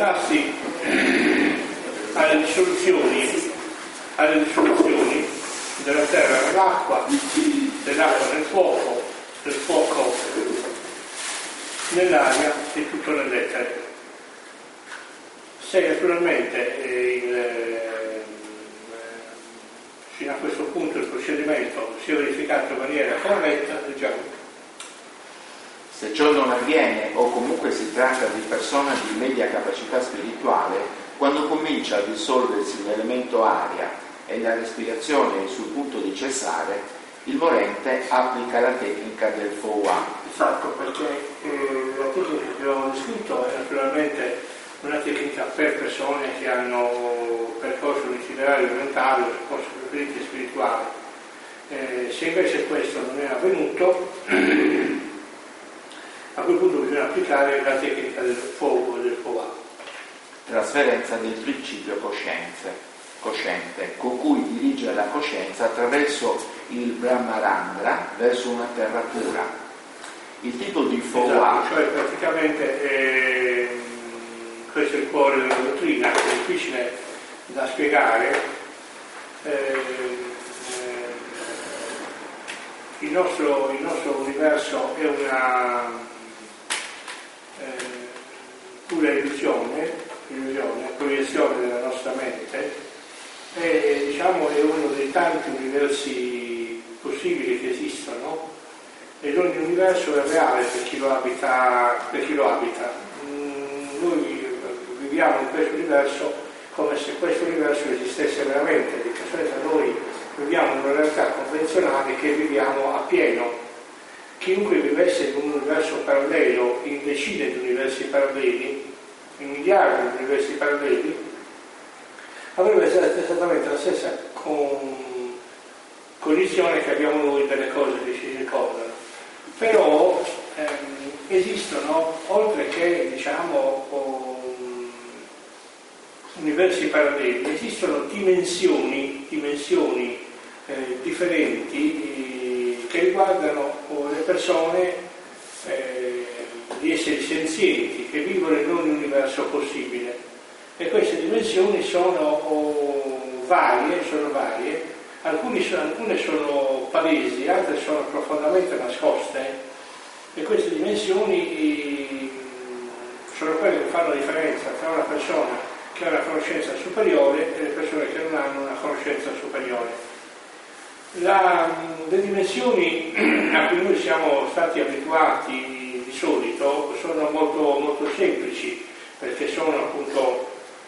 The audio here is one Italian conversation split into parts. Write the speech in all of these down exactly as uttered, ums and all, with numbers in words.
interessarsi alle risoluzioni, alle risoluzioni della terra nell'acqua, dell'acqua nel fuoco, del fuoco nell'aria e tutto nell'etere. Se naturalmente eh, il, eh, fino a questo punto il procedimento si è verificato in maniera corretta, diciamo. Se ciò non avviene, o comunque si tratta di persona di media capacità spirituale, quando comincia a dissolversi l'elemento aria e la respirazione è sul punto di cessare, il morente applica la tecnica del Fowa. Esatto, perché eh, la tecnica che abbiamo descritto è naturalmente una tecnica per persone che hanno percorso un itinerario mentale o percorso preferito spirituale. Eh, se invece questo non è avvenuto, a quel punto bisogna applicare la tecnica del fuoco, del Fowa. Trasferenza del principio coscienze. cosciente, con cui dirige la coscienza attraverso il Brahmarandra verso una terra pura. Il tipo di Fowa, esatto, cioè praticamente eh, questo è il cuore della dottrina, che è difficile da spiegare. Eh, eh, il, nostro, il nostro universo è una eh, pura illusione, illusione, proiezione della nostra mente. E, diciamo, è uno dei tanti universi possibili che esistono ed ogni universo è reale per chi lo abita. Per chi lo abita. Mm, noi viviamo in questo universo come se questo universo esistesse veramente, di conseguenza noi viviamo in una realtà convenzionale che viviamo a pieno. Chiunque vivesse in un universo parallelo, in decine di universi paralleli, in miliardi di universi paralleli, avrebbe esattamente la stessa con... cognizione che abbiamo noi delle cose che ci ricordano. Però ehm, esistono, oltre che diciamo um, universi paralleli, esistono dimensioni, dimensioni eh, differenti eh, che riguardano oh, le persone, eh, gli esseri senzienti che vivono in ogni universo possibile. E queste dimensioni sono oh, varie, sono varie, alcune sono, alcune sono palesi, altre sono profondamente nascoste, e queste dimensioni sono quelle che fanno la differenza tra una persona che ha una conoscenza superiore e le persone che non hanno una conoscenza superiore. La, le dimensioni a cui noi siamo stati abituati di solito sono molto, molto semplici, perché sono appunto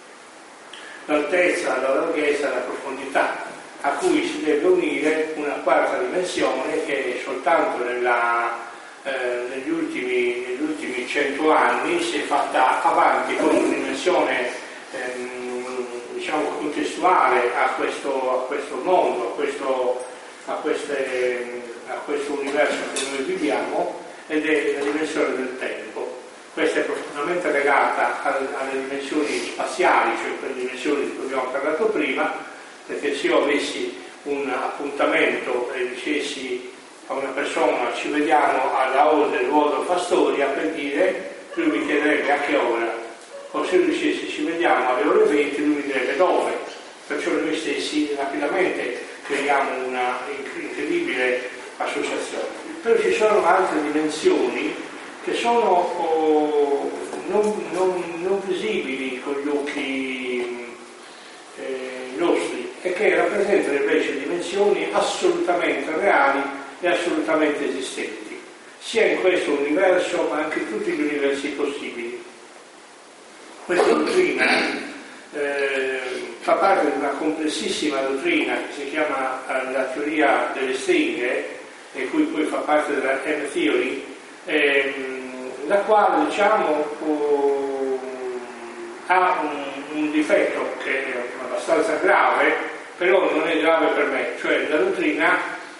l'altezza, la larghezza e la profondità, a cui si deve unire una quarta dimensione che soltanto nella, eh, negli, ultimi, negli ultimi cento anni si è fatta avanti con una dimensione ehm, diciamo contestuale a questo, a questo mondo, a questo, a, queste, a questo universo che noi viviamo, ed è la dimensione del tempo. Questa è profondamente legata alle dimensioni spaziali, cioè quelle dimensioni di cui abbiamo parlato prima, perché se io avessi un appuntamento e dicessi a una persona ci vediamo alla hall del Waldorf Astoria, per dire, lui mi chiederebbe a che ora, o se lui dicessi ci vediamo alle ore venti, lui mi direbbe dove, perciò noi stessi rapidamente creiamo una incredibile associazione. Però ci sono altre dimensioni che sono oh, non, non, non visibili con gli occhi eh, nostri e che rappresentano invece dimensioni assolutamente reali e assolutamente esistenti, sia in questo universo ma anche in tutti gli universi possibili. Questa dottrina eh, fa parte di una complessissima dottrina che si chiama eh, la teoria delle stringhe, e cui poi fa parte della M-Theory, ehm, la quale diciamo uh, ha un, un difetto che è abbastanza grave, però non è grave per me, cioè la dottrina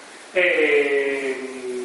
è,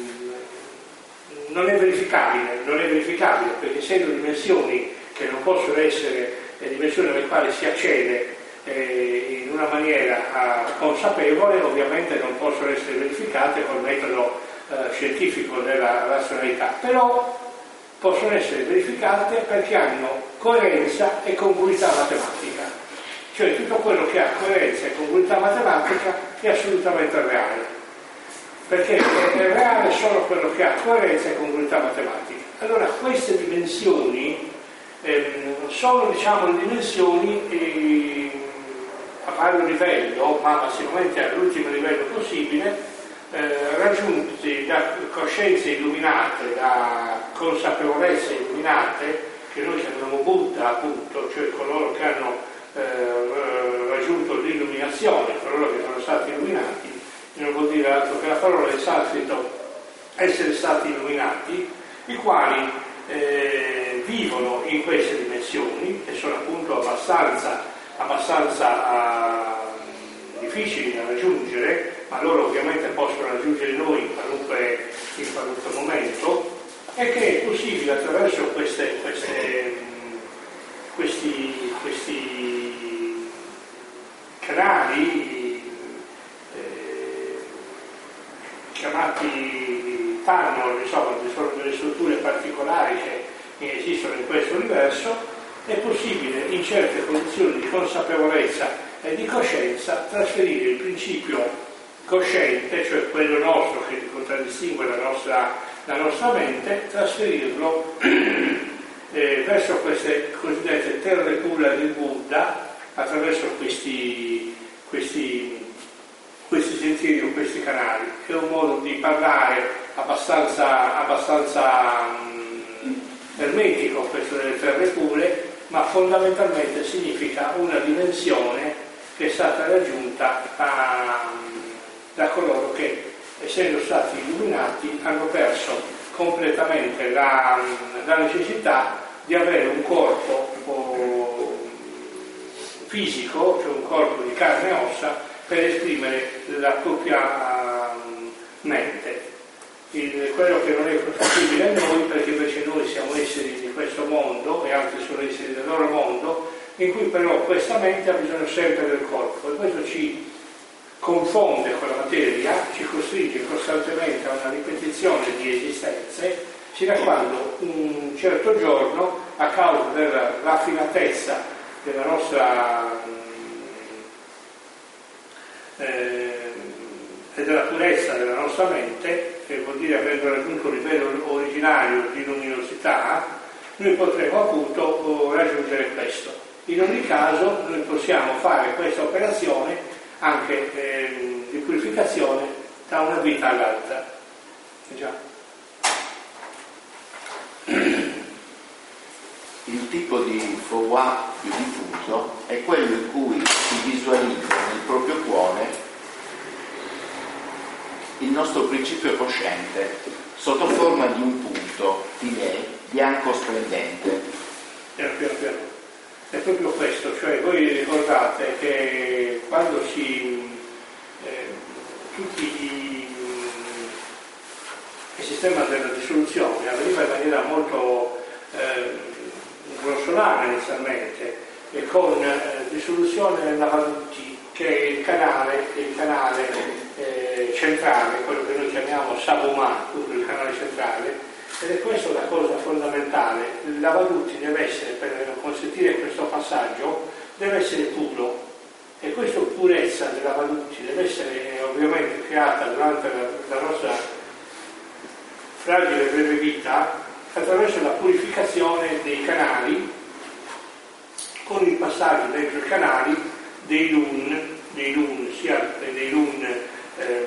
non è verificabile, non è verificabile perché essendo dimensioni che non possono essere le dimensioni alle quali si accede eh, in una maniera uh, consapevole, ovviamente non possono essere verificate col metodo uh, scientifico della razionalità, però possono essere verificate perché hanno coerenza e congruità matematica. Cioè tutto quello che ha coerenza e congruità matematica è assolutamente reale, perché è reale solo quello che ha coerenza e congruità matematica. Allora queste dimensioni ehm, sono, diciamo, le dimensioni eh, a vario livello, ma sicuramente all'ultimo livello possibile, eh, raggiunti da coscienze illuminate, da consapevolezze illuminate, che noi chiamiamo Buddha, appunto, cioè coloro che hanno eh, raggiunto l'illuminazione, coloro che sono stati illuminati. Non vuol dire altro che la parola in sanscrito essere stati illuminati, i quali eh, vivono in queste dimensioni, che sono appunto abbastanza, abbastanza uh, difficili da raggiungere, ma loro ovviamente possono raggiungere noi in qualunque, in qualunque momento, e che è possibile attraverso queste, queste, questi, questi canali eh, chiamati tunnel, insomma, sono delle strutture particolari che esistono in questo universo, è possibile in certe condizioni di consapevolezza e di coscienza trasferire il principio cosciente, cioè quello nostro che contraddistingue la nostra, la nostra mente, trasferirlo eh, verso queste cosiddette terre pure del Buddha attraverso questi, questi, questi sentieri o questi canali. È un modo di parlare abbastanza, abbastanza um, ermetico, questo delle terre pure, ma fondamentalmente significa una dimensione che è stata raggiunta da, da coloro che, essendo stati illuminati, hanno perso completamente la, la necessità di avere un corpo o, fisico, cioè un corpo di carne e ossa, per esprimere la propria um, mente. Il, quello che non è possibile a noi, perché invece noi siamo esseri di questo mondo e altri sono esseri del loro mondo, in cui però questa mente ha bisogno sempre del corpo, e questo ci confonde con la materia, ci costringe costantemente a una ripetizione di esistenze, fino a quando un certo giorno, a causa della raffinatezza della nostra eh, e della purezza della nostra mente, che vuol dire avendo raggiunto un livello originario di luminosità, noi potremo appunto raggiungere questo. In ogni caso noi possiamo fare questa operazione anche eh, di purificazione da una vita all'altra. Già. Il tipo di Fowa più diffuso è quello in cui si visualizza nel proprio cuore il nostro principio cosciente sotto forma di un punto di lei bianco splendente. Piano, piano, piano. È proprio questo, cioè voi ricordate che quando si eh, tutti i, il sistema della dissoluzione avveniva in maniera molto eh, grossolana inizialmente, e con eh, dissoluzione nella Valuti, che è il canale, il canale eh, centrale, quello che noi chiamiamo Sabuma, il canale centrale. Ed è questa la cosa fondamentale. Il Lavadutti deve essere, per consentire questo passaggio, deve essere puro, e questa purezza del Lavadutti deve essere eh, ovviamente creata durante la, la nostra fragile e breve vita attraverso la purificazione dei canali, con il passaggio dentro i canali dei lun, dei lun sia dei lun ehm,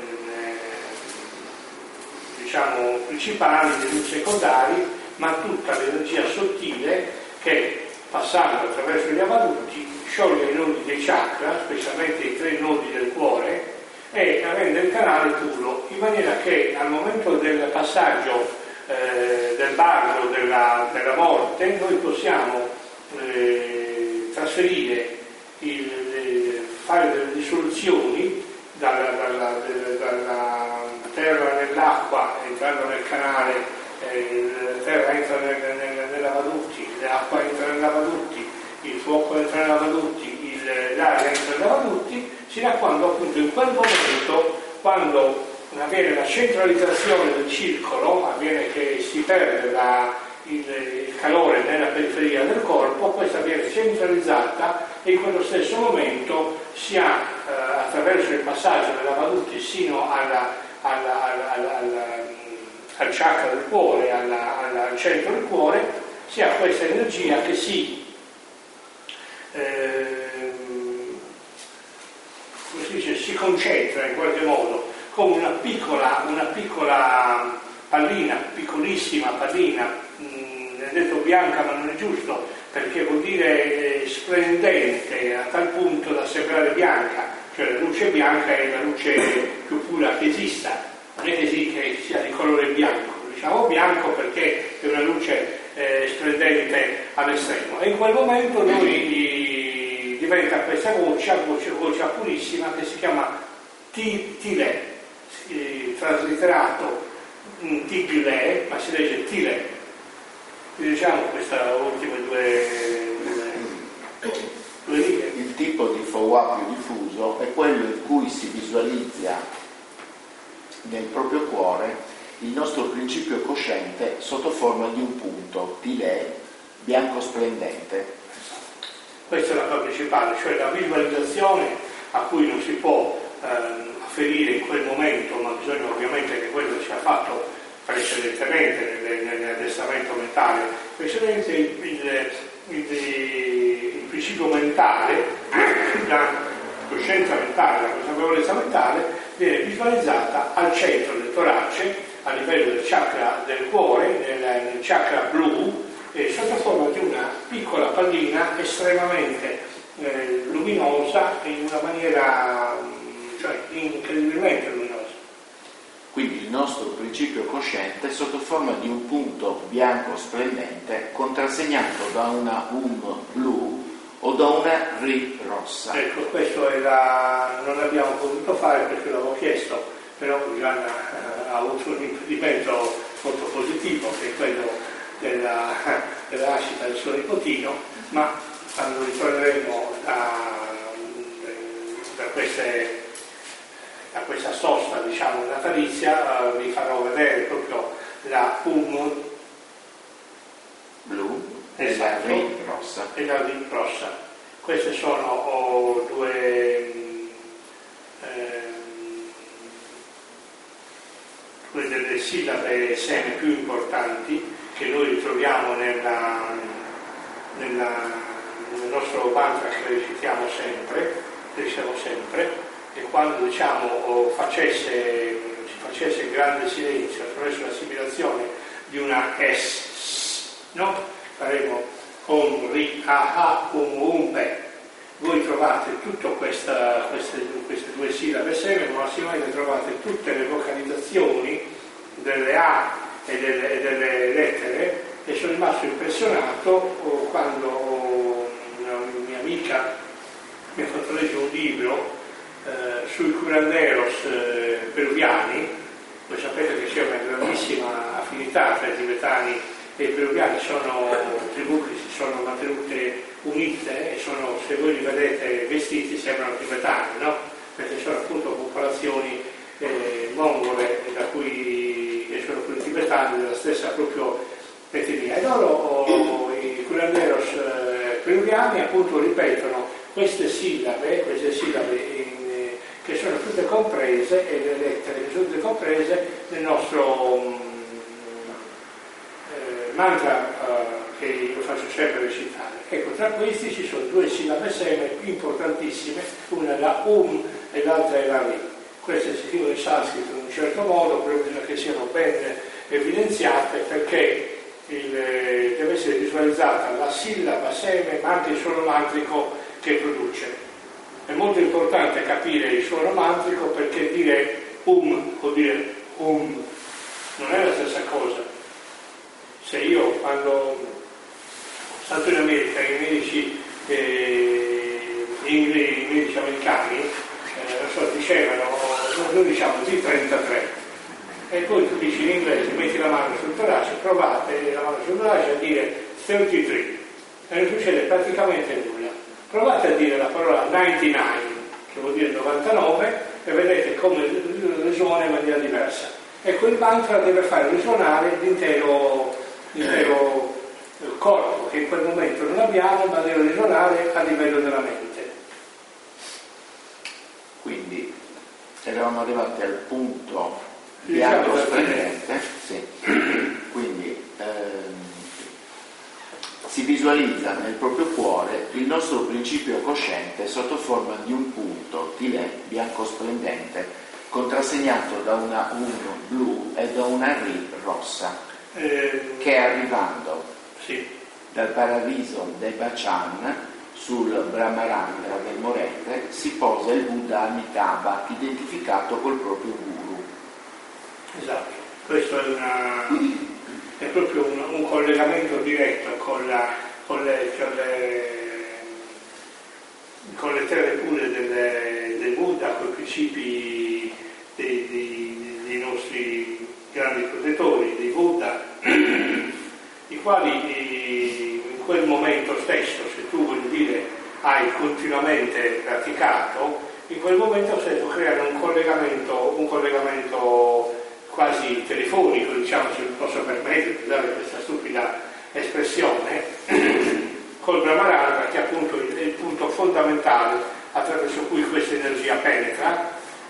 diciamo principali, dei lun secondari, ma tutta l'energia sottile che, passando attraverso gli avadutti, scioglie i nodi dei chakra, specialmente i tre nodi del cuore, e rende il canale puro, in maniera che al momento del passaggio eh, del baglio della, della morte noi possiamo eh, trasferire, il, le, fare delle dissoluzioni dalla, dalla, dalla, dalla terra nell'acqua, entrando nel canale, eh, la terra entra nel, nel, nell'avadutti, l'acqua entra nell'avadutti, il fuoco entra nell'avadutti, il, l'aria entra nell'avadutti, sino a quando appunto in quel momento, quando avviene la centralizzazione del circolo, avviene che si perde la, il, il calore nella periferia del corpo, questa viene centralizzata e in quello stesso momento si ha eh, attraverso il passaggio della valuti sino alla, alla, alla, alla, alla, al chakra del cuore, alla, alla, al centro del cuore, si ha questa energia che si eh, come si dice, si concentra in qualche modo come una piccola, una piccola pallina, piccolissima pallina, mh, è detto bianca ma non è giusto, perché vuol dire eh, splendente a tal punto da sembrare bianca, cioè la luce bianca è la luce più pura che esista, non è che, sì, che sia di colore bianco, diciamo bianco perché è una luce eh, splendente all'estremo, e in quel momento noi diventa questa goccia, goccia, goccia purissima che si chiama Tile, eh, traslitterato Tigle, ma si legge Tile. Diciamo queste ultime due, due, due righe. Il tipo di Fowa più diffuso è quello in cui si visualizza nel proprio cuore il nostro principio cosciente sotto forma di un punto, Tile, bianco splendente. Questa è la cosa principale, cioè la visualizzazione a cui non si può ehm, afferire in quel momento, ma bisogna ovviamente che quello sia fatto precedentemente nel, nell'addestramento mentale precedente, il, il, il, il principio mentale, la coscienza mentale, la consapevolezza mentale viene visualizzata al centro del torace, a livello del chakra del cuore, nel, nel chakra blu, eh, sotto forma di una piccola pallina estremamente eh, luminosa in una maniera cioè incredibilmente luminosa. Quindi il nostro principio cosciente è sotto forma di un punto bianco splendente contrassegnato da una Um blu o da una Ri rossa. Ecco, questo è la... non l'abbiamo potuto fare perché l'avevo chiesto, però Gianna eh, ha avuto un impedimento molto positivo, che è quello della, della nascita del suo nipotino, ma quando ritorneremo da, da queste da questa sosta, diciamo, natalizia, eh, vi farò vedere proprio la Um blu esatto, e la Ri rossa. E la Ri rossa. Queste sono oh, due, eh, due delle sillabe seme più importanti che noi ritroviamo nella, nella, nel nostro mantra che recitiamo sempre, recitiamo sempre. E quando diciamo facesse, si facesse il grande silenzio attraverso l'assimilazione di una S, no? Faremo Om Ri Ha Ha Um Um Pe. Voi trovate tutte queste, queste due sillabe seme, ma assimilate trovate tutte le vocalizzazioni delle A e delle, e delle lettere, e sono rimasto impressionato quando una mia amica mi ha fatto leggere un libro Eh, sui curanderos eh, peruviani. Voi sapete che c'è una grandissima affinità tra i tibetani e i peruviani, sono tribù che si sono mantenute unite e sono, se voi li vedete vestiti, sembrano tibetani, no? Perché sono appunto popolazioni eh, mongole da cui che sono quelli tibetani della stessa proprio etnia, e loro oh, i curanderos eh, peruviani appunto ripetono queste sillabe, queste sillabe in che sono tutte comprese, e le lettere che sono tutte comprese nel nostro um, eh, mantra uh, che io faccio sempre recitare. Ecco, tra questi ci sono due sillabe seme importantissime, una è la Um e l'altra è la Ri. Queste si scrivono in sanscrito in un certo modo, però bisogna che siano ben evidenziate, perché il, deve essere visualizzata la sillaba seme ma anche il suono mantrico che produce. È molto importante capire il suono mantrico, perché dire um o dire um non è la stessa cosa. Se io quando sono stato in America, i medici, eh, i medici americani eh, non so, dicevano, noi diciamo D trentatré, e poi tu dici in inglese, metti la mano sul torace, provate la mano sul torace a dire trentatré e non succede praticamente nulla. Provate a dire la parola novantanove, che vuol dire novantanove, e vedete come risuona in maniera diversa. Ecco, il mantra deve fare risuonare l'intero, l'intero corpo che in quel momento non abbiamo, ma deve ritornare a livello della mente. Quindi eravamo arrivati al punto di Diciamo atto alla splendente, sì. Quindi ehm, si visualizza nel proprio cuore il nostro principio cosciente sotto forma di un punto tilè bianco splendente, contrassegnato da una U blu e da una R rossa, Eh, che arrivando sì. dal paradiso dei Bachan sul Brahmarandra del Morete si posa il Buddha Amitabha identificato col proprio guru. Esatto, questo è, una, è proprio un, un collegamento diretto con, la, con, le, con, le, con le terre pure del, del Buddha, con i principi dei, dei, dei nostri grandi protettori, dei Buddha, i quali in quel momento stesso, se tu voglio dire hai continuamente praticato, in quel momento stesso creano un collegamento, un collegamento quasi telefonico, diciamo, se mi posso permettere di dare questa stupida espressione, col Brahmarandra, che è appunto il, il punto fondamentale attraverso cui questa energia penetra.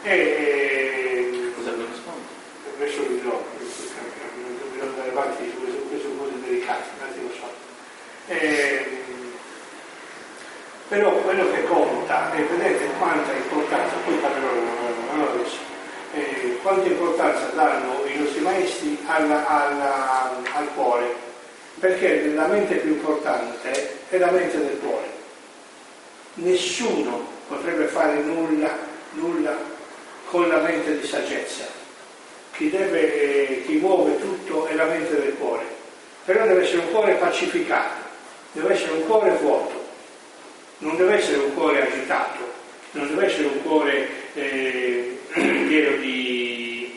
E cosa mi rispondi? adesso vi dirò, non dobbiamo andare avanti su questo, queste cose delicate, un attimo so. E, però quello che conta, e vedete quanta importanza, poi parlerò non adesso, eh, quanta importanza danno i nostri maestri alla, alla, al cuore, perché la mente più importante è la mente del cuore. Nessuno potrebbe fare nulla, nulla con la mente di saggezza. Chi deve, eh, chi muove tutto è la mente del cuore, però deve essere un cuore pacificato, deve essere un cuore vuoto. Non deve essere un cuore agitato, non deve essere un cuore eh, pieno di,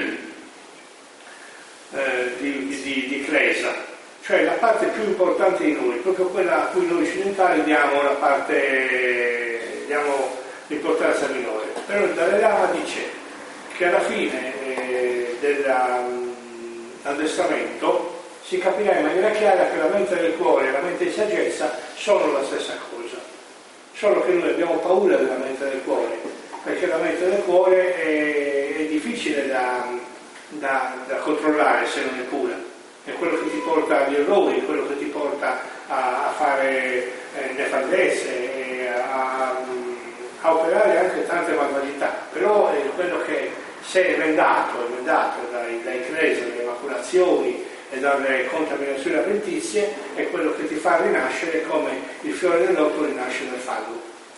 eh, di, di, di clesa, cioè la parte più importante di noi, proprio quella a cui noi occidentali diamo la parte, diamo l'importanza minore. Però il Dalai Lama dice che alla fine eh, dell'addestramento si capirà in maniera chiara che la mente del cuore e la mente di saggezza sono la stessa cosa, solo che noi abbiamo paura della mente del cuore, perché la mente del cuore è, è difficile da, da, da controllare se non è pura, è quello che ti porta agli errori, è quello che ti porta a, a fare eh, nefandezze, a, a operare anche tante malvagità, però è quello che se è emendato, emendato dai, dai clesi, dalle maculazioni e dalle contaminazioni avventizie, è quello che ti fa rinascere come il fiore dell'otto rinasce dal fango.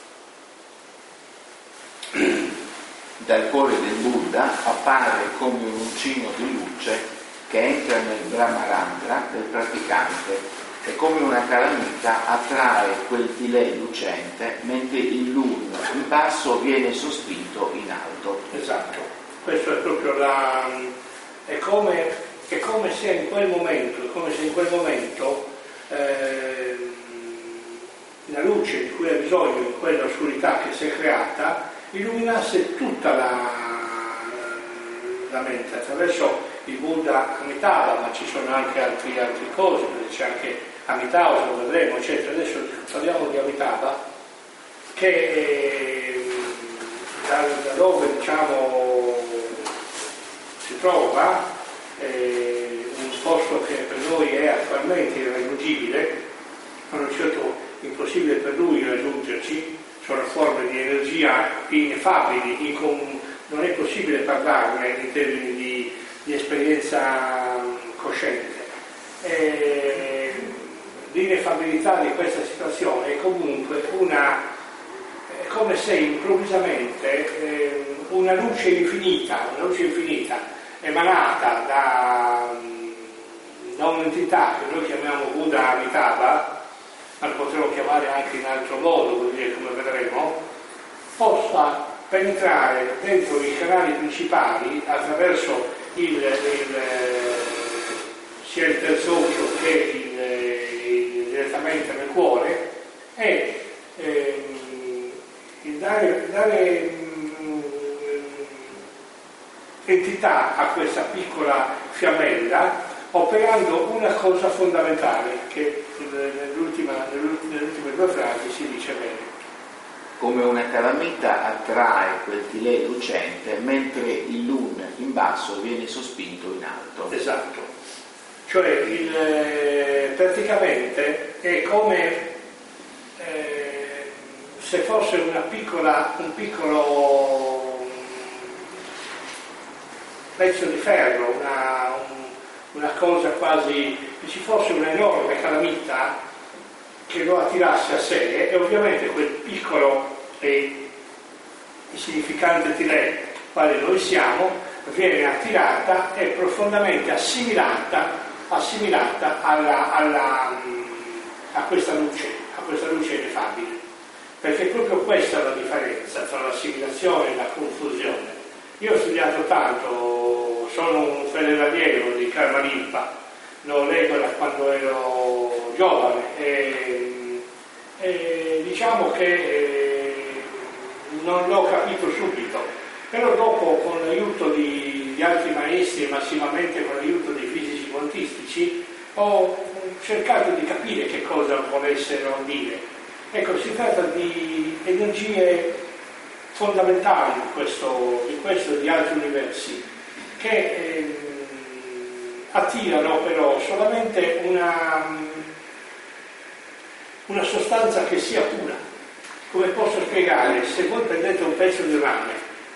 Dal cuore del Buddha appare come un uncino di luce che entra nel Brahmarandra del praticante e come una calamita attrae quel tilè lucente, mentre il lun in basso viene sospinto in alto. Esatto, questo è proprio la... è come... è come se in quel momento, è come se in quel momento eh, la luce di cui ha bisogno in quella oscurità che si è creata illuminasse tutta la, la mente attraverso il Buddha Amitabha, ma ci sono anche altri, altre cose, c'è anche Amitabha, lo vedremo, eccetera. Adesso parliamo di Amitabha, che eh, da, da dove diciamo si trova Eh, un posto che per noi è attualmente irraggiungibile, ma non certo impossibile per lui raggiungerci, sono forme di energia ineffabili, incom- non è possibile parlarne in termini di, di esperienza cosciente. E l'ineffabilità di questa situazione è comunque una, è come se improvvisamente eh, una luce infinita, una luce infinita emanata da, da un'entità che noi chiamiamo Buddha Amitabha, ma lo potremmo chiamare anche in altro modo, vuol dire, come vedremo, possa penetrare dentro i canali principali attraverso il, il, sia il terzo occhio che il, il, direttamente nel cuore e ehm, il dare, dare entità a questa piccola fiammella, operando una cosa fondamentale che nell'ultima, nell'ultime due frasi si dice bene. Come una calamita attrae quel tilè lucente, mentre il lun in basso viene sospinto in alto. Esatto. Cioè il, praticamente è come eh, se fosse una piccola, un piccolo pezzo di ferro, una, un, una cosa quasi, che ci fosse un'enorme calamita che lo attirasse a sé, e ovviamente quel piccolo e insignificante tilè quale noi siamo viene attirata e profondamente assimilata, assimilata alla, alla, a questa luce, a questa luce ineffabile. Perché proprio questa è la differenza tra l'assimilazione e la confusione. Io ho studiato tanto, sono un fedele allievo di Karma Rinpa, lo leggo da quando ero giovane e, e diciamo che eh, non l'ho capito subito, però dopo con l'aiuto di, di altri maestri e massimamente con l'aiuto dei fisici quantistici ho cercato di capire che cosa volessero dire. Ecco, si tratta di energie fondamentali in questo, in questo e di altri universi che eh, attirano però solamente una, una sostanza che sia pura. Come posso spiegare? Se voi prendete un pezzo di rame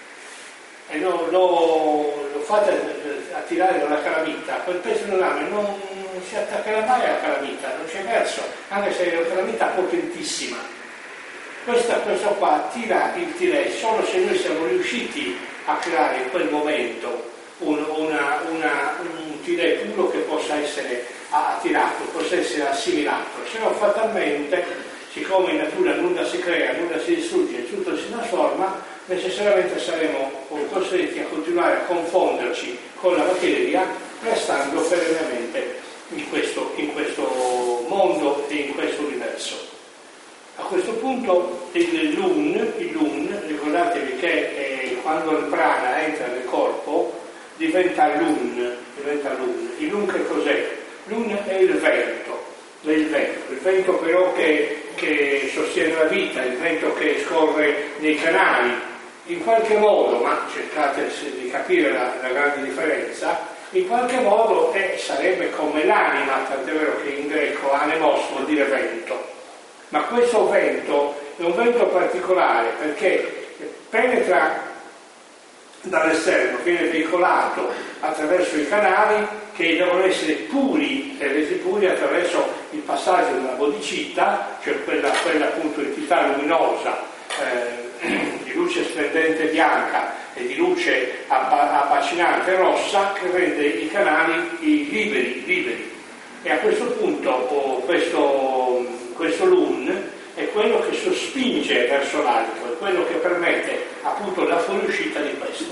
e lo, lo, lo fate attirare dalla calamita, quel pezzo di rame non si attaccherà mai alla calamita, non c'è verso, anche se è una calamita potentissima. Questa, questo qua attira il tilè solo se noi siamo riusciti a creare in quel momento un, una, una, un tilè puro che possa essere attirato, possa essere assimilato, se no fatalmente, siccome in natura nulla si crea, nulla si distrugge, tutto si trasforma, necessariamente saremo costretti a continuare a confonderci con la materia, restando perennemente in questo, in questo mondo e in questo universo. A questo punto il lun, il lun ricordatevi che eh, quando il prana entra nel corpo diventa lun, diventa lun. Il lun che cos'è? Lun è il vento, è il vento, il vento però che, che sostiene la vita, il vento che scorre nei canali, in qualche modo, ma cercate di capire la, la grande differenza, in qualche modo eh, sarebbe come l'anima, tant'è vero che in greco anemos vuol dire vento. Ma questo vento è un vento particolare perché penetra dall'esterno, viene veicolato attraverso i canali che devono essere puri, e resi puri attraverso il passaggio della bodhicitta, cioè quella, quella appunto entità luminosa eh, di luce splendente bianca e di luce abbacinante rossa che rende i canali liberi, liberi. E a questo punto oh, questo, questo lun è quello che sospinge verso l'alto, è quello che permette appunto la fuoriuscita di questo.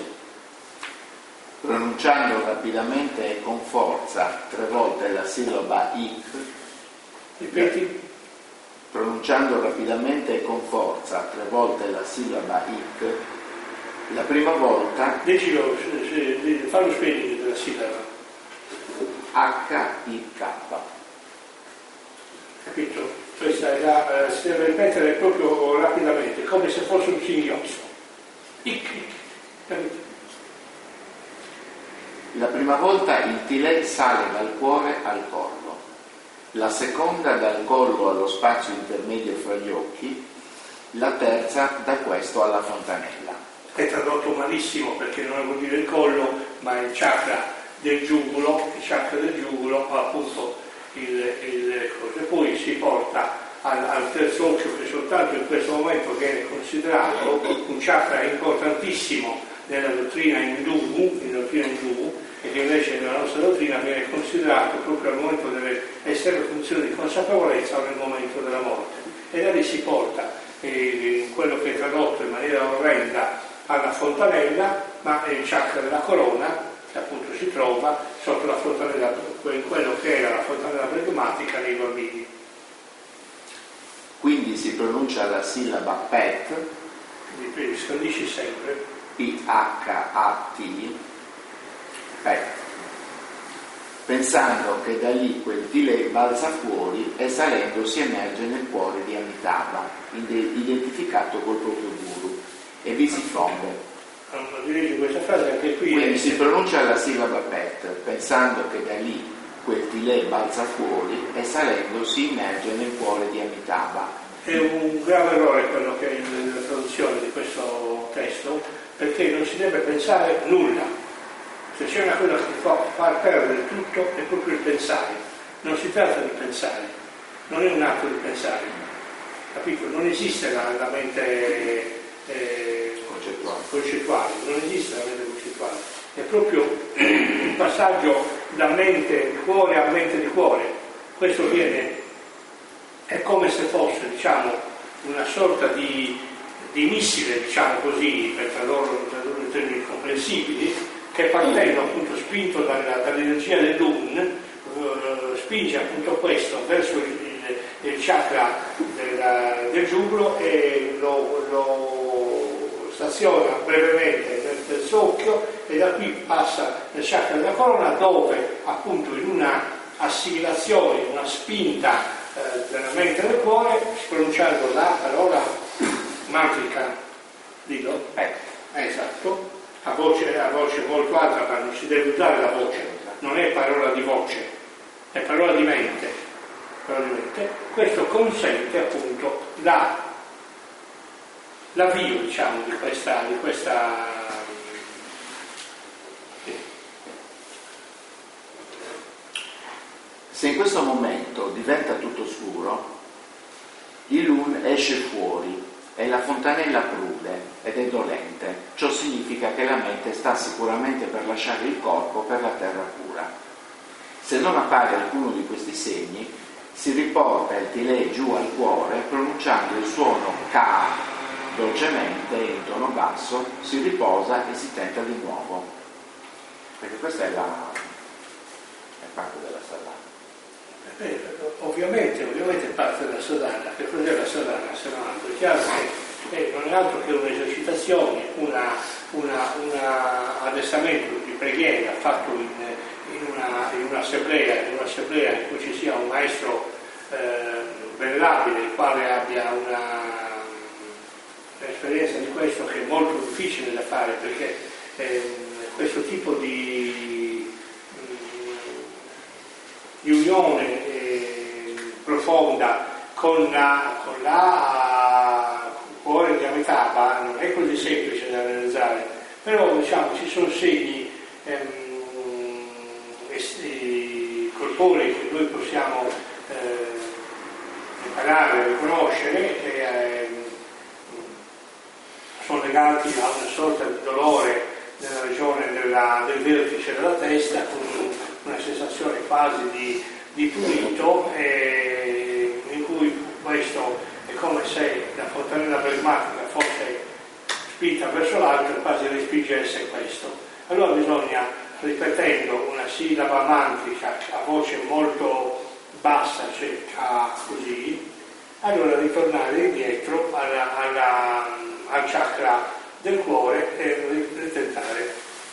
Pronunciando rapidamente e con forza tre volte la sillaba ik, ripeti? Pronunciando rapidamente e con forza tre volte la sillaba ik, la prima volta Decilo, fallo spelling della sillaba. H I K. Capito? Questa è la, eh, si deve ripetere proprio rapidamente, come se fosse un singhiozzo. Ic, ic. Capito? La prima volta il tilè sale dal cuore al collo, la seconda dal collo allo spazio intermedio fra gli occhi, la terza da questo alla fontanella. È tradotto malissimo perché non vuol dire il collo, ma il chakra del giugulo, il chakra del giugulo appunto il, il cosa. E poi si porta al, al terzo occhio che soltanto in questo momento viene considerato un chakra importantissimo nella dottrina indù, in dottrina indù, e che invece nella nostra dottrina viene considerato proprio al momento delle estreme funzioni di consapevolezza o nel momento della morte. E da lì si porta eh, quello che è tradotto in maniera orrenda alla fontanella, ma è il chakra della corona, che appunto si trova sotto la fontanella, in quello che era la fontanella plegmatica nei bambini. Quindi si pronuncia la sillaba pet, quindi scandisci sempre P H A T, pet. pensando che da lì quel tile balza fuori e salendo si emerge nel cuore di Amitabha, identificato col proprio guru, e vi si fonde. Allora, direi questa frase anche qui. Quindi si pronuncia la sillaba pet, pensando che da lì quel tile balza fuori e salendo si immerge nel cuore di Amitabha. È un grave errore quello che è nella traduzione di questo testo, perché non si deve pensare nulla. Se c'è una cosa che ti fa far perdere tutto è proprio il pensare. Non si tratta di pensare, non è un atto di pensare, capito? Non esiste la, la mente eh, concettuale. concettuale, non esiste la mente concettuale, è proprio il passaggio da mente di cuore a mente di cuore. Questo viene, è come se fosse, diciamo, una sorta di, di missile, diciamo così, per tradurre in termini comprensibili, che partendo appunto spinto dalla, dall'energia dell'Un, eh, spinge appunto questo verso il, il, il chakra della, del giuglo e lo, lo staziona brevemente nel terzo occhio, e da qui passa nel chakra della corona, dove appunto in una assimilazione, una spinta eh, della mente del cuore, pronunciando la parola mantrica, dillo? Eh, esatto. A voce, a voce molto alta, ma non si deve usare la voce, non è parola di voce, è parola di mente. Parola di mente. Questo consente appunto la, l'avvio, diciamo, di questa, di questa sì. Se in questo momento diventa tutto scuro, il Lun esce fuori e la fontanella prude ed è dolente. Ciò significa che la mente sta sicuramente per lasciare il corpo per la terra pura. Se non appare alcuno di questi segni, si riporta il tilè giù al cuore pronunciando il suono Ka dolcemente in tono basso, si riposa e si tenta di nuovo. Perché questa è la è parte della sadhana. Eh, ovviamente, ovviamente parte della sadhana. Che cos'è la sadhana? Se non altro è chiaro che eh, non è altro che un'esercitazione, una, una, una addestramento di preghiera fatto in, in, una, in un'assemblea, in un'assemblea in cui ci sia un maestro eh, venerabile, il quale abbia una un'esperienza di questo, che è molto difficile da fare, perché eh, questo tipo di, di unione eh, profonda con la, con la cuore di Amitabha non è così semplice da realizzare, però diciamo ci sono segni ehm, esti, corporei che noi possiamo eh, imparare a riconoscere, che eh, sono legati a una sorta di dolore nella regione della, del vertice della testa, con una sensazione quasi di, di prurito, eh, in cui questo è come se la fontanella plasmatica fosse spinta verso l'alto e quasi respingesse questo. Allora bisogna, ripetendo una sillaba mantrica a voce molto bassa, circa così, allora ritornare indietro alla, alla, al chakra del cuore e ritentare.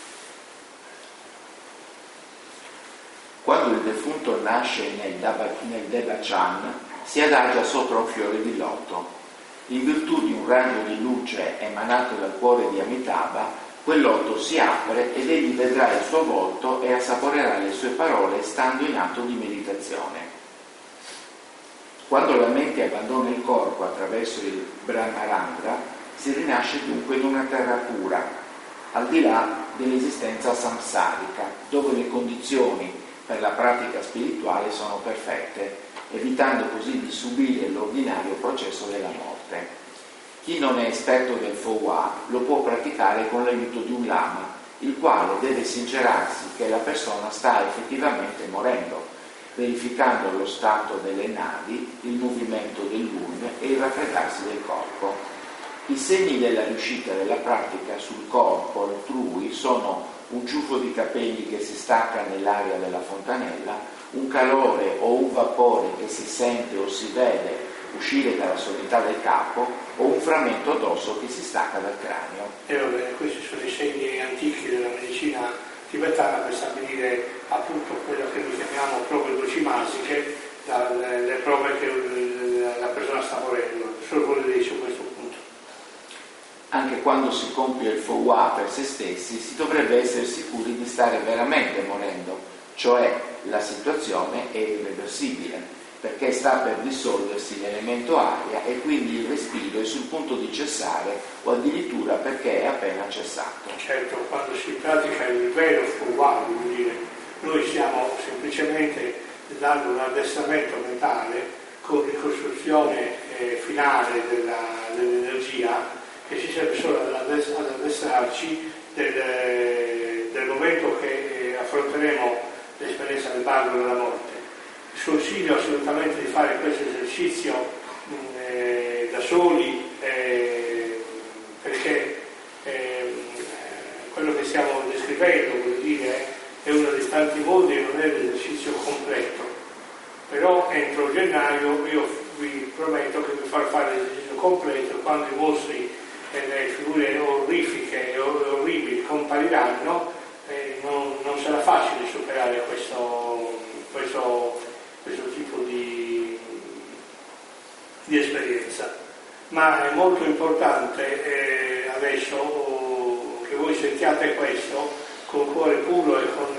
Quando il defunto nasce nel, Daba, nel Devachan, si adagia sopra un fiore di loto. In virtù di un raggio di luce emanato dal cuore di Amitabha, quel loto si apre ed egli vedrà il suo volto e assaporerà le sue parole stando in atto di meditazione. Quando la mente abbandona il corpo attraverso il Brahmarandra, si rinasce dunque in una terra pura, al di là dell'esistenza samsarica, dove le condizioni per la pratica spirituale sono perfette, evitando così di subire l'ordinario processo della morte. Chi non è esperto del Fowa lo può praticare con l'aiuto di un lama, il quale deve sincerarsi che la persona sta effettivamente morendo, verificando lo stato delle navi, il movimento dell'Un e il raffreddarsi del corpo. I segni della riuscita della pratica sul corpo altrui sono un ciuffo di capelli che si stacca nell'aria della fontanella, un calore o un vapore che si sente o si vede uscire dalla sommità del capo, o un frammento d'osso che si stacca dal cranio. E vabbè, questi sono i segni antichi della medicina tibetana per stabilire appunto quello che noi chiamiamo prove docimasiche, le prove che la persona sta morendo. Solo volevo dire su questo punto. Anche quando si compie il Fouwa per se stessi, si dovrebbe essere sicuri di stare veramente morendo, cioè la situazione è irreversibile, perché sta per dissolversi l'elemento aria e quindi il respiro è sul punto di cessare o addirittura perché è appena cessato. Certo, quando si pratica il vero Fouwa, vuol dire, noi stiamo semplicemente dando un addestramento mentale con ricostruzione eh, finale della, dell'energia, che ci serve solo ad addestrarci del, del momento che eh, affronteremo l'esperienza del bando della morte. Sconsiglio assolutamente di fare questo esercizio mh, eh, da soli, eh, perché eh, quello che stiamo descrivendo, vuol dire, è uno dei tanti modi e non è l'esercizio completo. Però entro gennaio io vi prometto che vi farò fare l'esercizio completo quando i mostri e le figure orrifiche e orribili compariranno. Eh, non, non sarà facile superare questo, questo, questo tipo di, di esperienza, ma è molto importante eh, adesso oh, che voi sentiate questo con cuore puro e con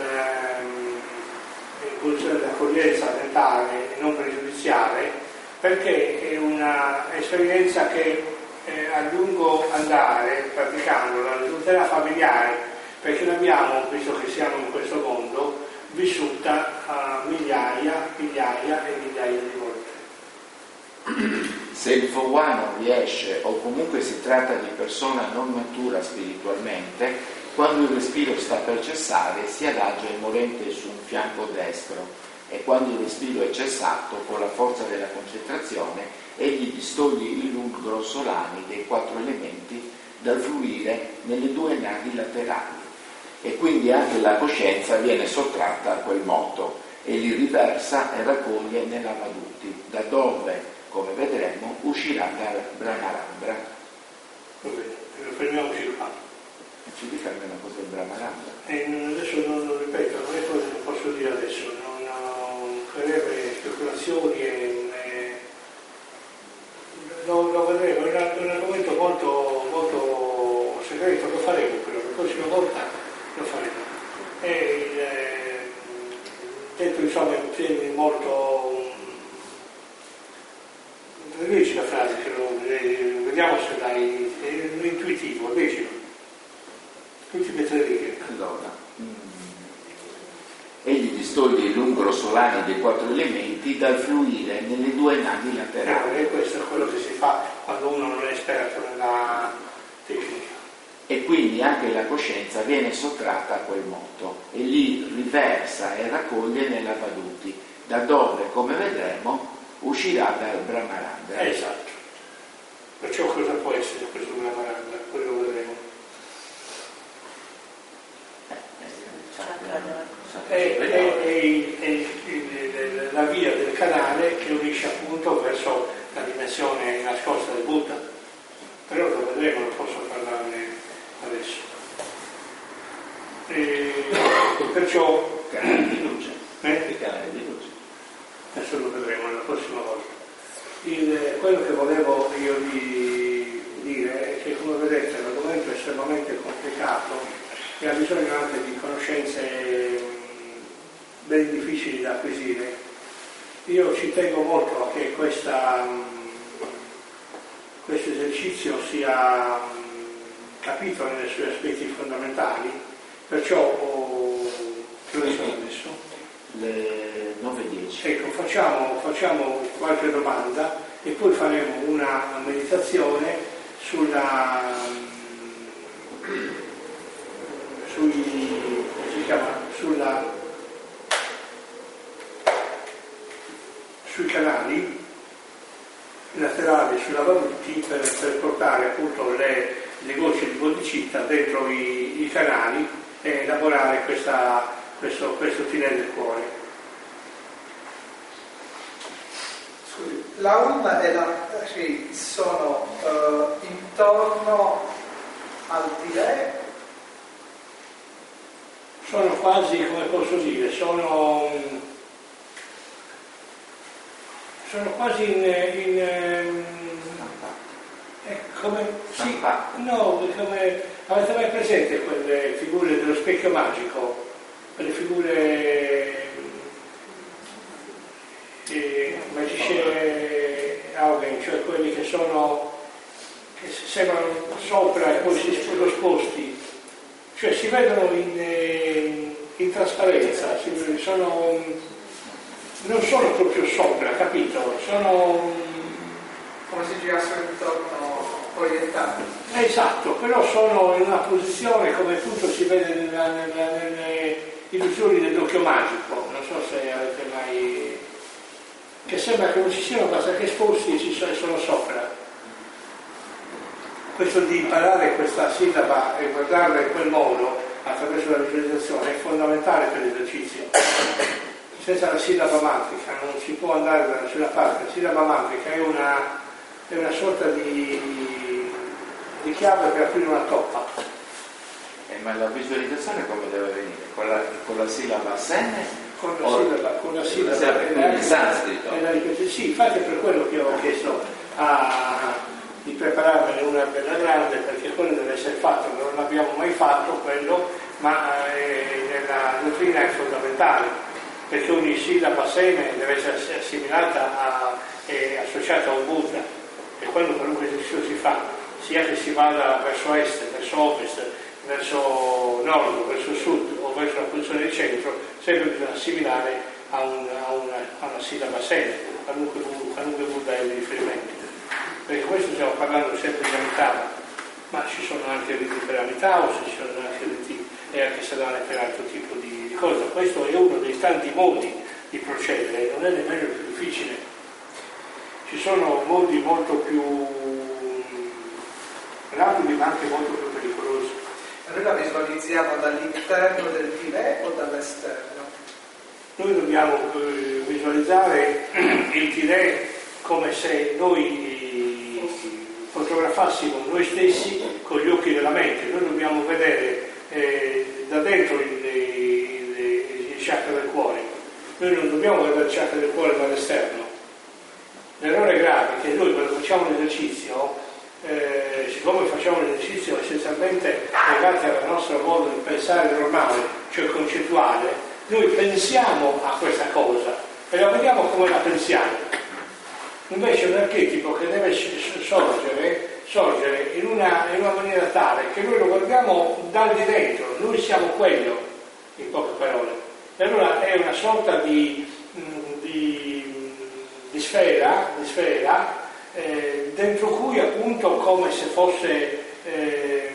ehm, l'accoglienza mentale e non pregiudiziale, perché è un'esperienza che eh, a lungo andare, praticandola, risulterà familiare, perché l'abbiamo, visto che siamo in questo mondo, vissuta a migliaia, migliaia e migliaia di volte. Se il Fouwa non riesce, o comunque si tratta di persona non matura spiritualmente, quando il respiro sta per cessare si adagia il morente su un fianco destro e quando il respiro è cessato, con la forza della concentrazione, egli distoglie i lunghi grossolani dei quattro elementi dal fluire nelle due navi laterali e quindi anche la coscienza viene sottratta a quel moto e li riversa e raccoglie nell'Avaduti, da dove, come vedremo, uscirà dal Brahmarandra. Va bene, fermiamoci qua. Ci dica almeno cos'è il Brahmarandra? E adesso non lo ripeto, non è cosa che posso dire adesso, non creerebbe speculazioni e, e lo, lo vedremo, è un, un argomento molto, molto segreto, lo faremo però, la prossima volta lo faremo. E il, eh, detto insomma in termini molto, dici la frase, che lo, eh, vediamo se dai, è intuitivo, decilo. Ultime tre righe. Allora, mm, egli distoglie i lungo grossolani dei quattro elementi dal fluire nelle due navi laterali. E questo è quello che si fa quando uno non è esperto nella tecnica. E quindi anche la coscienza viene sottratta a quel moto e lì riversa e raccoglie nell'Avaduti, da dove, come vedremo, uscirà dal Brahmarandra. Esatto. Perciò cosa può essere questo Brahmarandra? Poi lo vedremo. È, è, è, è, è la via del canale che unisce appunto verso la dimensione nascosta del Buddha. Però lo vedremo, non posso parlarne adesso. E perciò canale di luce. Eh? Canale di luce. Adesso lo vedremo la prossima volta. Il, quello che volevo io di dire è che, come vedete, l'argomento è estremamente complicato e ha bisogno anche di conoscenze ben difficili da acquisire. Io ci tengo molto a che questa, questo esercizio sia capito nei suoi aspetti fondamentali, perciò oh, che ore sono adesso? Le nove e dieci. Ecco, facciamo, facciamo qualche domanda e poi faremo una meditazione sulla sui come si chiama? Sulla sui canali laterali sull'Avaduti per, per portare appunto le, le gocce di bodhicitta dentro i, i canali e elaborare questa, questo, questo tinello del cuore. Scusi, la Ulma e la Tri sono uh, intorno al Tibet? Sono quasi, come posso dire, sono, sono quasi in, in eh, come, sì, no, come, avete mai presente quelle figure dello specchio magico? Quelle figure eh, Magician Augen, cioè quelli che sono, che sembrano sopra e poi si sono sposti, cioè si vedono in, in trasparenza, si, sono, non sono proprio sopra, capito? Sono come se girassero intorno orientati. Esatto, però sono in una posizione come appunto si vede nella, nella, nelle illusioni dell'occhio magico, non so se avete mai, che sembra che non ci siano basta che sposti e ci sono, sono sopra. Questo di imparare questa sillaba e guardarla in quel modo attraverso la visualizzazione è fondamentale per l'esercizio. Senza la sillaba mantrica non si può andare da nessuna parte. La sillaba mantrica è una, è una sorta di, di chiave per aprire una toppa. Eh, ma la visualizzazione come deve venire? Con la, con la sillaba sene? Con la sillaba, con la sillaba, sillaba in sanscrito. Sì, infatti è per quello che ho chiesto a, di prepararmene una bella grande, perché quello deve essere fatto, non l'abbiamo mai fatto quello, ma eh, nella dottrina è fondamentale, perché ogni sillaba seme deve essere assimilata a, e associata a un Buddha, e quello qualunque esercizio si fa, sia che si vada verso est, verso ovest, verso nord, verso sud o verso la posizione del centro, sempre bisogna assimilare a una, a una, a una sillaba seme, qualunque, qualunque Buddha è di riferimento. Perché questo stiamo parlando sempre di Amitabha, ma ci sono anche riti per Amitabha, ci sono anche riti e anche sadhana per altro tipo di, di cosa. Questo è uno dei tanti modi di procedere, non è nemmeno il più difficile. Ci sono modi molto più rapidi ma anche molto più pericolosi. Noi la visualizziamo dall'interno del Tibet o dall'esterno? Noi dobbiamo eh, visualizzare il Tibet come se noi fotografassimo noi stessi con gli occhi della mente. Noi dobbiamo vedere eh, da dentro il, il, il chakra del cuore. Noi non dobbiamo vedere il chakra del cuore dall'esterno. L'errore grave è che noi quando facciamo l'esercizio, eh, siccome facciamo l'esercizio essenzialmente legato al nostro modo di pensare normale, cioè concettuale, noi pensiamo a questa cosa e la vediamo come la pensiamo. Invece è un archetipo che deve sorgere, sorgere in, una, in una maniera tale che noi lo guardiamo dal di dentro, noi siamo quello, in poche parole. E allora è una sorta di, di, di sfera, di sfera eh, dentro cui appunto come se fosse, eh,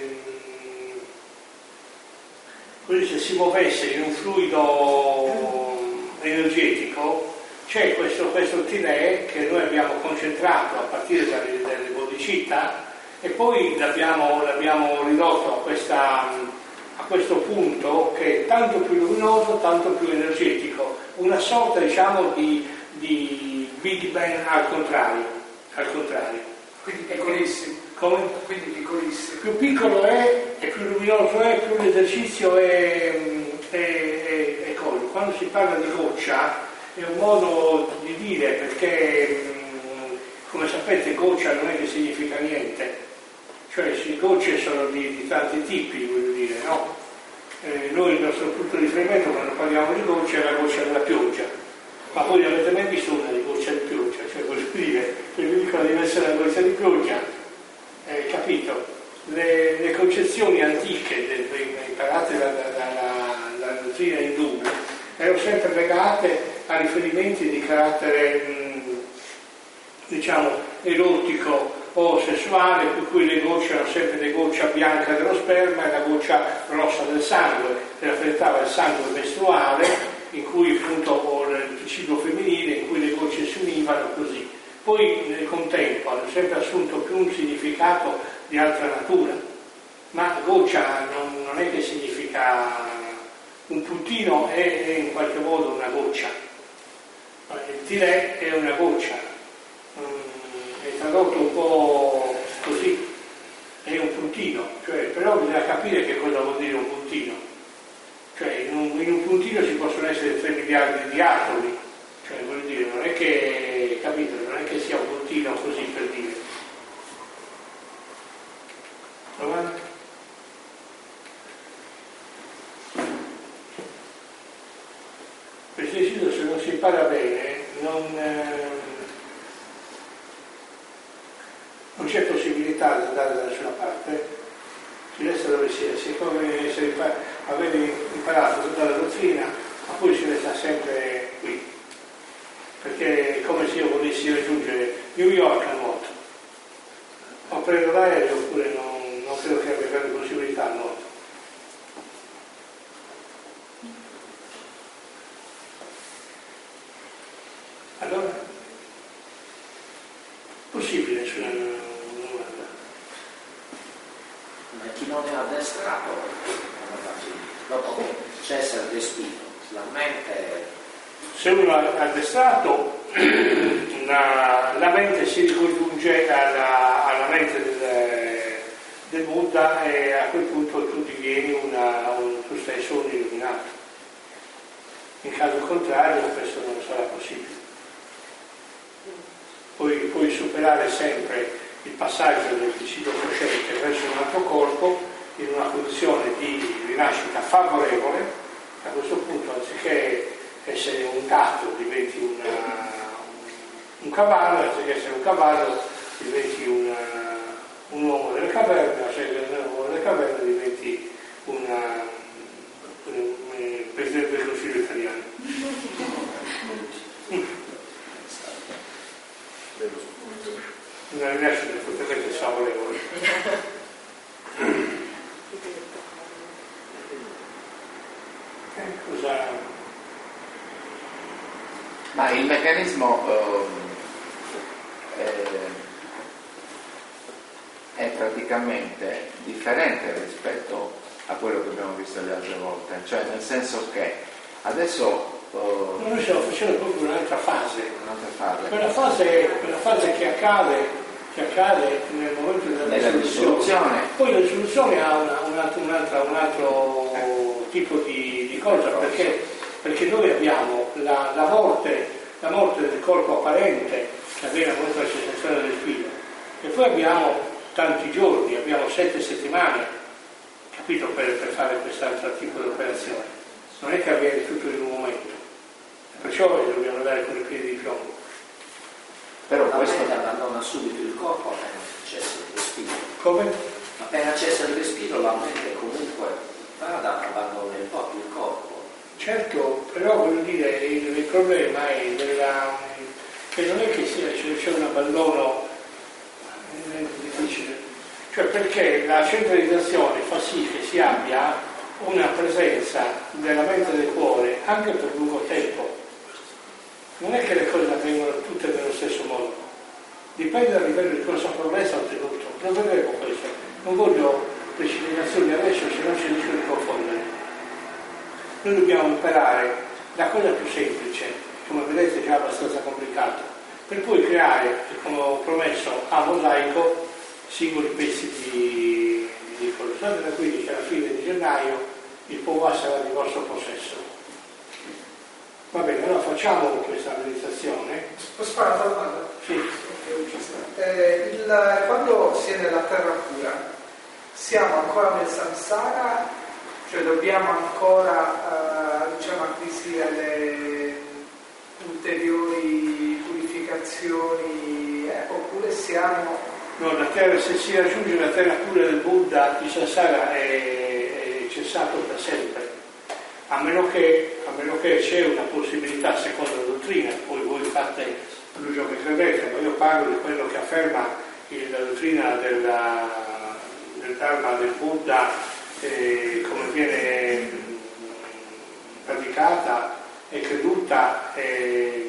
così se si muovesse in un fluido energetico. C'è questo, questo Tibet che noi abbiamo concentrato a partire dalle, dalle bodhicitta e poi l'abbiamo, l'abbiamo ridotto a, questa, a questo punto che è tanto più luminoso, tanto più energetico, una sorta diciamo di, di Big Bang al contrario, al contrario. Quindi piccolissimo. Come? Quindi piccolissimo. Più piccolo è e più luminoso è, più l'esercizio è, è, è, è collo. Quando si parla di goccia è un modo di dire perché, come sapete, goccia non è che significa niente, cioè sì, gocce sono di, di tanti tipi, voglio dire, no? Eh, noi il nostro punto di riferimento quando parliamo di goccia è la goccia della pioggia, ma voi avete mai visto una di goccia di pioggia? Cioè, voglio dire, se vi dicono deve essere una goccia di pioggia, eh, capito? Le, le concezioni antiche de, de, imparate dalla da, da, da, da dottrina indù erano sempre legate a riferimenti di carattere mh, diciamo erotico o sessuale, per cui le gocce erano sempre le goccia bianca dello sperma e la goccia rossa del sangue, si rappresentava il sangue mestruale in cui appunto o il ciclo femminile in cui le gocce si univano così. Poi nel contempo hanno sempre assunto più un significato di altra natura, ma goccia non, non è che significa un puntino, è, è in qualche modo una goccia. Il Tibet è una goccia, è tradotto un po' così, è un puntino, cioè, però bisogna capire che cosa vuol dire un puntino, cioè in un, in un puntino ci possono essere tre miliardi di atomi, cioè voglio dire, non è che, capito, non è che sia un puntino così per dire. Provate? Questo esercizio, se non si impara bene, non, eh, non c'è possibilità di andare da nessuna parte, si resta dove si è, si è come se avere imparato tutta la dottrina, ma poi si resta sempre qui, perché è come se io volessi raggiungere New York a nuoto, o prendo l'aereo oppure non, non credo che abbia grandi possibilità a nuoto. Allora, possibile sulla domanda? Ma chi non è addestrato, dopo che cessa il respiro, la mente... Se uno è addestrato, la, la mente si ricongiunge alla, alla mente del, del Buddha e a quel punto tu divieni una, un, tu stesso un illuminato. In caso contrario questo non sarà possibile. Poi puoi superare sempre il passaggio del principio cosciente verso un altro corpo in una condizione di rinascita favorevole. A questo punto, anziché essere un gatto diventi una, un cavallo, anziché essere un cavallo diventi una, un uomo delle caverne, anziché essere un uomo delle caverne diventi una, un, un presidente del Consiglio italiano. Una rinascita fortemente favorevole. Eh, cosa... Ma il meccanismo eh, è praticamente differente rispetto a quello che abbiamo visto le altre volte, cioè nel senso che adesso Uh, noi stiamo facendo proprio un'altra fase, un'altra fase. Quella fase, quella fase che accade, che accade nel momento della risoluzione. Poi la risoluzione ha una, un altro, un altro, un altro eh. tipo di, di cosa, perché, perché noi abbiamo la, la, morte, la morte del corpo apparente che avviene al momento della cessazione del respiro, e poi abbiamo tanti giorni, abbiamo sette settimane, capito, per, per fare quest'altro tipo di operazione. Non è che avviene tutto in un momento. Perciò dobbiamo andare con i piedi di piombo. Però la questo mente abbandona subito il corpo appena cessa il respiro. Come? Appena cessa il respiro la mente comunque vada, abbandona un po' più il corpo. Certo, però voglio dire, il, il problema è della, che non è che sia, c'è un abbandono, è difficile. Cioè perché la centralizzazione fa sì che si abbia una presenza della mente e del cuore anche per lungo tempo. Non è che le cose avvengono tutte nello stesso modo, dipende dal livello di consapevolezza ottenuto. Lo vedremo questo, non voglio precipitazioni adesso, se no ci rischio di confondere. Noi dobbiamo imparare la cosa più semplice, come vedete è già abbastanza complicato, per poi creare, come ho promesso, a mosaico singoli pezzi di, di cose. State da quindi che alla fine di gennaio il Povà sarà di vostro possesso. Va bene, allora facciamo questa meditazione. Posso fare una domanda? Sì. Eh, il, quando si è nella terra pura, siamo ancora nel samsara, cioè dobbiamo ancora eh, diciamo, acquisire le ulteriori purificazioni, eh, oppure siamo... No, la terra, se si raggiunge la terra pura del Buddha, il samsara è, è cessato per sempre. A meno, che, a meno che c'è una possibilità secondo la dottrina, poi voi fate l'uso che credete, ma io parlo di quello che afferma il, la dottrina della, del Dharma del Buddha, eh, come viene praticata e creduta e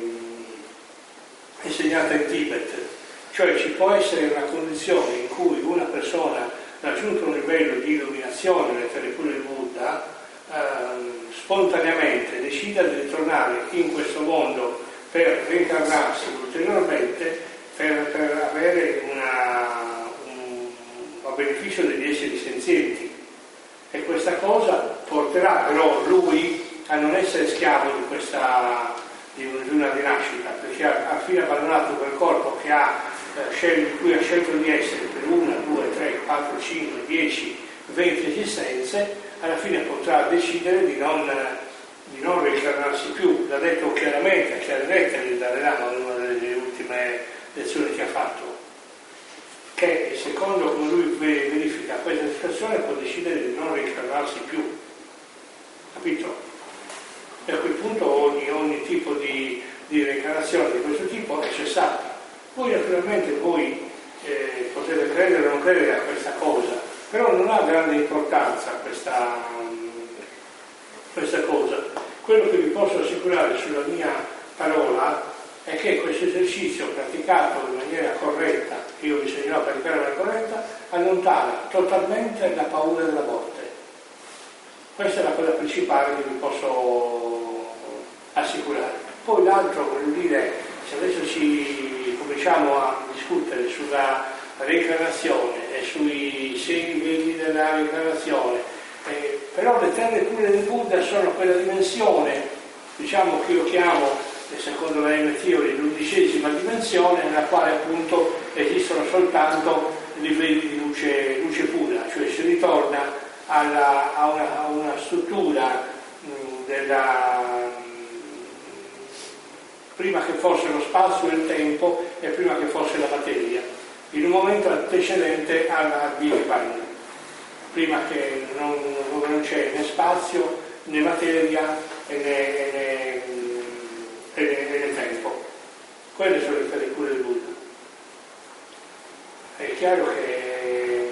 insegnata in Tibet. Cioè ci può essere una condizione in cui una persona raggiunto un livello di illuminazione nelle terre pure del Buddha ehm, spontaneamente decida di ritornare in questo mondo per reincarnarsi ulteriormente per, per avere una, un, a beneficio degli esseri senzienti, e questa cosa porterà però lui a non essere schiavo di questa di una rinascita, perché ha, ha fine abbandonato quel corpo che ha, eh, scel- di cui ha scelto di essere per una, due, tre, quattro, cinque, dieci, venti esistenze, alla fine potrà decidere di non, di non reincarnarsi più. L'ha detto chiaramente, a chiare lettere dalle Lama in una delle ultime lezioni che ha fatto, che secondo come lui verifica questa situazione può decidere di non reincarnarsi più, capito? E a quel punto ogni, ogni tipo di, di reincarnazione di questo tipo è cessata. Poi naturalmente voi eh, potete credere o non credere a questa cosa, però non ha grande importanza questa, questa cosa. Quello che vi posso assicurare sulla mia parola è che questo esercizio praticato in maniera corretta, che io vi insegnerò a praticare in maniera corretta, allontana totalmente la paura della morte. Questa è la cosa principale che vi posso assicurare. Poi l'altro, voglio dire, se adesso ci cominciamo a discutere sulla reincarnazione e sui sei livelli della reincarnazione, eh, però le terre pure del Buddha sono quella dimensione, diciamo che io chiamo, secondo la M Theory, l'undicesima dimensione, nella quale appunto esistono soltanto livelli di luce, luce pura, cioè si ritorna alla, a, una, a una struttura mh, della prima che fosse lo spazio e il tempo e prima che fosse la materia, in un momento antecedente alla Big Bang, prima che non, non c'è né spazio né materia né, né, né, né, né tempo. Quelle sono le tre cure del Buddha. È chiaro che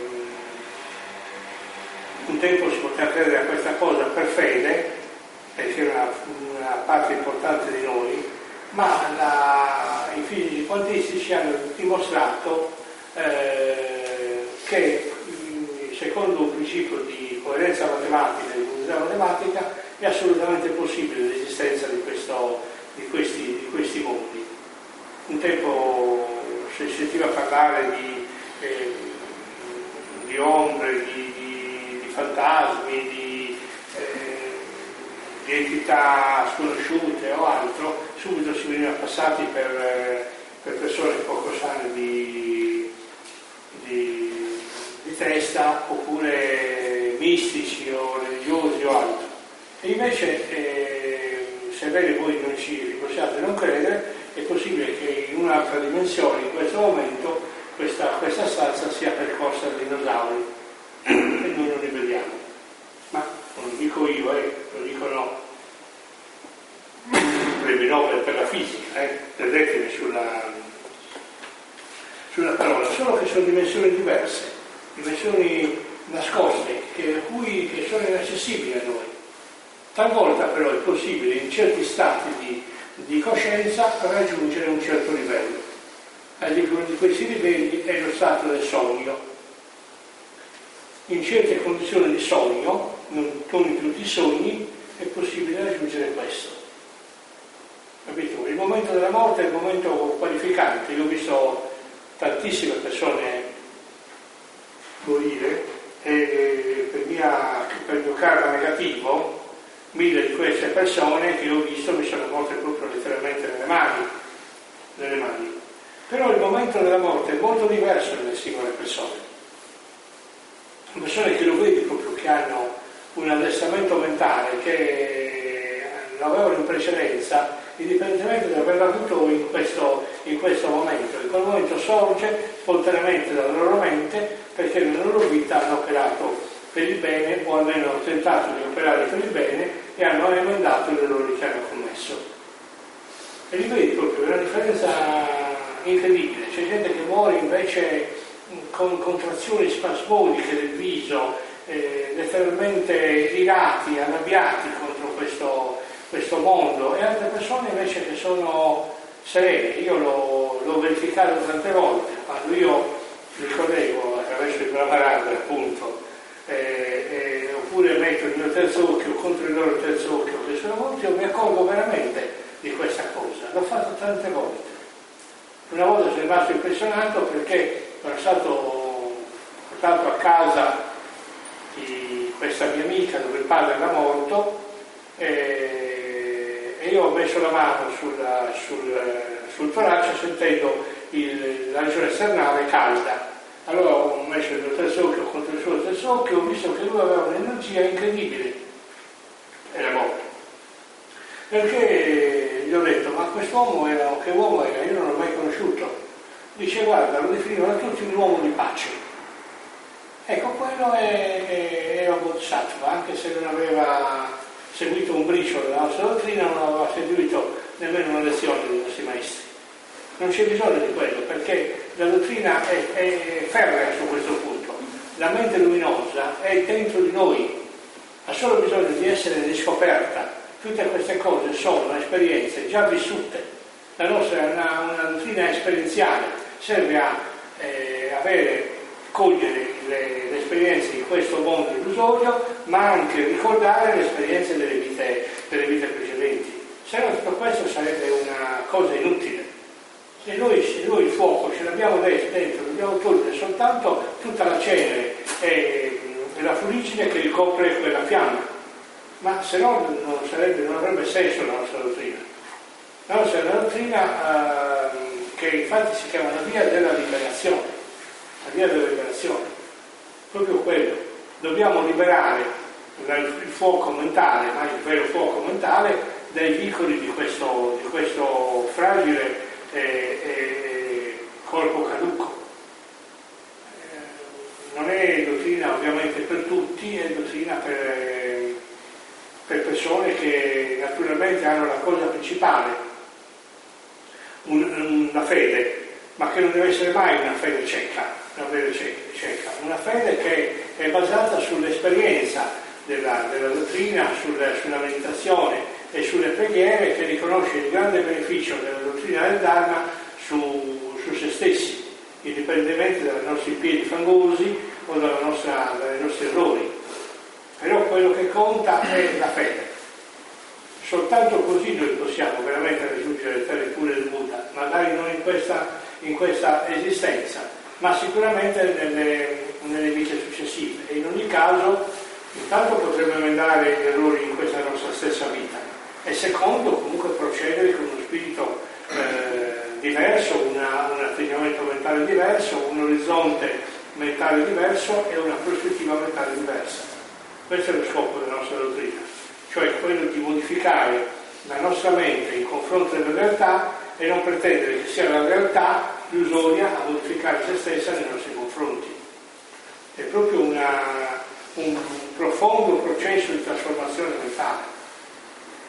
un tempo si poteva credere a questa cosa per fede, perché era una, una parte importante di noi, ma la, i fisici quantistici hanno dimostrato eh, che secondo un principio di coerenza matematica, di comunità matematica, è assolutamente possibile l'esistenza di, questo, di, questi, di questi mondi. Un tempo si sentiva parlare di, eh, di ombre, di, di, di fantasmi, di, eh, di entità sconosciute o altro, subito si veniva passati per, per persone poco sane di, di, di testa, oppure mistici o religiosi o altro. E invece, eh, sebbene voi non ci possiate non credere, è possibile che in un'altra dimensione, in questo momento, questa, questa stanza sia percorsa da dinosauri e noi non li vediamo. Ma non lo dico io, eh, lo dicono premi Nobel per la fisica, eh, credetemi sulla, sulla parola, solo che sono dimensioni diverse, dimensioni nascoste, che, cui, che sono inaccessibili a noi. Talvolta però è possibile in certi stati di, di coscienza raggiungere un certo livello. Ad esempio, uno di questi livelli è lo stato del sogno. In certe condizioni di sogno, non in tutti i sogni, è possibile raggiungere questo. Capito? Il momento della morte è il momento qualificante. Io ho visto tantissime persone morire e per, mia, per il mio karma negativo, mille di queste persone che ho visto mi sono morte proprio letteralmente nelle mani, nelle mani. Però il momento della morte è molto diverso nelle singole persone. Sono persone che lo vedi proprio, che hanno un addestramento mentale, che lo avevano in precedenza, indipendentemente da averlo avuto in questo, in questo momento. In quel momento sorge spontaneamente dalla loro mente, perché nella loro vita hanno operato per il bene, o almeno hanno tentato di operare per il bene e hanno emendato l'errore che hanno commesso. E li vedi proprio, è una differenza incredibile. C'è gente che muore invece con contrazioni spasmodiche del viso, eh, letteralmente irati, arrabbiati contro questo, questo mondo, e altre persone invece che sono serene. Io l'ho, l'ho verificato tante volte, quando io mi correggo attraverso il Brahmaranda, appunto, eh, eh, oppure metto il mio terzo occhio contro il loro terzo occhio che sono molti, io mi accorgo veramente di questa cosa. L'ho fatto tante volte. Una volta sono rimasto impressionato perché sono stato portato a casa di questa mia amica dove il padre era morto, e, e io ho messo la mano sulla, sul, sul torace sentendo il, la regione sternale calda. Allora ho messo il mio terzocchio contro il suo terzocchio e ho visto che lui aveva un'energia incredibile. Era morto. Perché gli ho detto, ma quest'uomo era, che uomo era? Io non l'ho mai conosciuto. Dice, guarda, lo definivano tutti un uomo di pace. Ecco, quello è, è, era un bodhisattva, anche se non aveva seguito un briciolo della nostra dottrina, non aveva seguito nemmeno una lezione dei nostri maestri. Non c'è bisogno di quello, perché la dottrina è, è ferrea su questo punto. La mente luminosa è dentro di noi, ha solo bisogno di essere riscoperta. Tutte queste cose sono esperienze già vissute. La nostra è una, una dottrina esperienziale, serve a eh, avere, cogliere le, le esperienze di questo mondo illusorio, ma anche ricordare le esperienze delle vite, delle vite precedenti. Se no tutto questo sarebbe una cosa inutile. Se noi, se noi il fuoco ce l'abbiamo dentro, dobbiamo togliere soltanto tutta la cenere e, e la fuligine che ricopre quella fiamma. Ma se no non, sarebbe, non avrebbe senso la nostra dottrina. La nostra è una dottrina eh, che infatti si chiama la via della liberazione, la via della liberazione, proprio quello. Dobbiamo liberare il fuoco mentale, ma il vero fuoco mentale, dai vicoli di questo, di questo fragile e, e corpo caduco. Eh, non è dottrina ovviamente per tutti, è dottrina per, per persone che naturalmente hanno la cosa principale, un, una fede, ma che non deve essere mai una fede cieca, una fede cieca, una fede che è basata sull'esperienza della, della dottrina, sulla, sulla meditazione e sulle preghiere, che riconosce il grande beneficio della dottrina del Dharma su, su se stessi, indipendentemente dai nostri piedi fangosi o dalla nostra, dai nostri errori. Però quello che conta è la fede. Soltanto così noi possiamo veramente raggiungere le terre pure del Buddha, magari non in questa, in questa esistenza, ma sicuramente nelle, nelle vite successive. E in ogni caso, intanto potremo emendare gli errori in questa nostra stessa vita, e secondo, comunque procedere con uno spirito eh, diverso, una, un atteggiamento mentale diverso, un orizzonte mentale diverso e una prospettiva mentale diversa. Questo è lo scopo della nostra dottrina, cioè quello di modificare la nostra mente in confronto della realtà e non pretendere che sia la realtà illusoria a modificare se stessa nei nostri confronti. È proprio una, un profondo processo di trasformazione mentale.